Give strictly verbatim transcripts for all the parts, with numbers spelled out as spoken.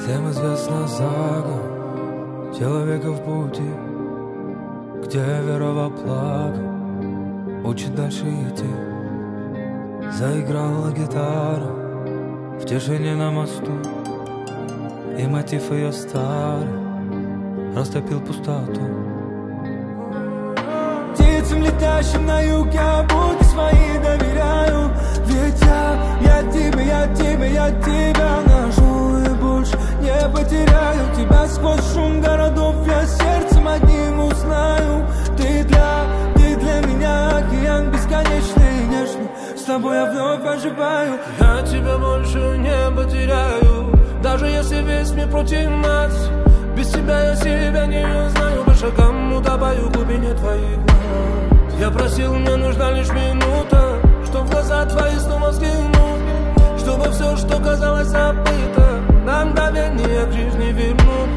Всем известна сага человека в пути, где вера во благо учит дальше идти. Заиграла гитара в тишине на мосту, и мотив ее старый растопил пустоту. Птицам, летящим на юг, я пути свои доверяю. Ведь я, я тебе, я тебе, я тебя нашел и больше не потеряю. Тебя сквозь шум городов я сердцем одним узнаю. Ты для, ты для меня океан бесконечный и нежный. С тобой я вновь оживаю. Я тебя больше не потеряю, даже если весь мир против нас. Без тебя я себя не знаю, по шагам утопаю в глубине твоих глаз. Я просил, мне нужна лишь минута, чтоб в глаза твои снова взглянуть, чтобы все, что казалось забыто, на мгновение к жизни вернуть.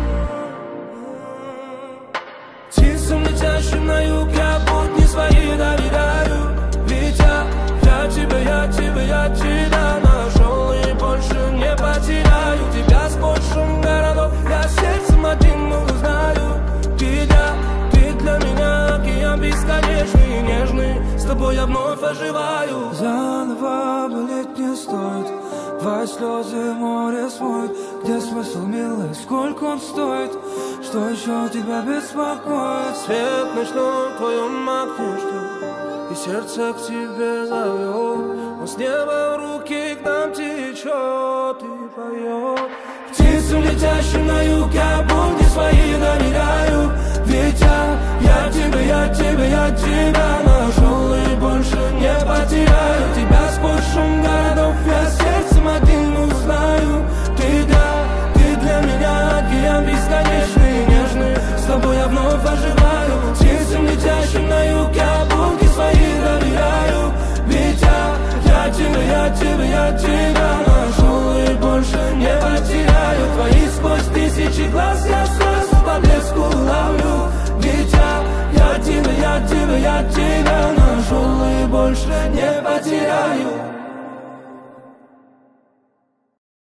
Птицам, летящим на юг, я путь не свои доверяю. Ведь я, я тебя, я тебя, я тебя нашел и больше не потеряю. Тебя сквозь шум городов я сердцем один узнаю. Ты для, ты для меня океан бесконечный и нежный. С тобой я вновь оживаю. Заново болеть не стоит, твои слезы море смоет. Где смысл, милый, сколько он стоит? Что еще тебя беспокоит? Свет ночной в твоем окне ждет, и сердце к тебе зовет. Он с неба в руки к нам течет и поет. Птицам, летящим на юг, я пути свои доверяю. Ведь я, я тебя, я тебя, я тебя нашел и больше не потеряю. Тебя сквозь шум городов я сердцем одним узнаю. Ты для, ты для меня океан бесконечный и нежный. С тобой я вновь оживаю. Птицам, летящим на юг, я пути свои доверяю. Ведь я, я тебя, я тебя, я тебя